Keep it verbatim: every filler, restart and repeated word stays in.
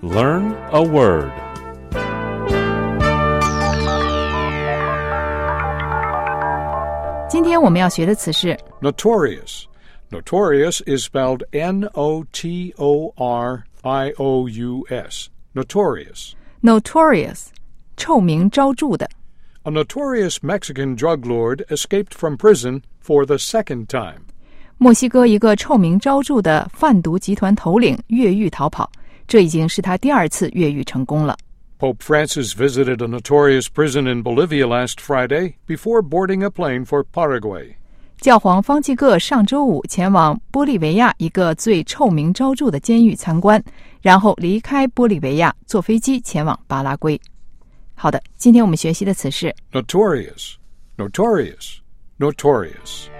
Learn a word. Today 今天我们要学的词是 Notorious. Notorious is spelled N O T O R I O U S. Notorious. notorious, 臭名昭著的。 A notorious Mexican drug lord escaped from prison for the second time. 墨西哥一个臭名昭著的贩毒集团头领越狱逃跑，这已经是他第二次越狱成功了。 Pope Francis visited a notorious prison in Bolivia last Friday before boarding a plane for Paraguay. 教皇方济各上周五前往玻利维亚一个最臭名昭著的监狱参观，然后离开玻利维亚坐飞机前往巴拉圭。好的，今天我们学习的词是 Notorious. Notorious. Notorious.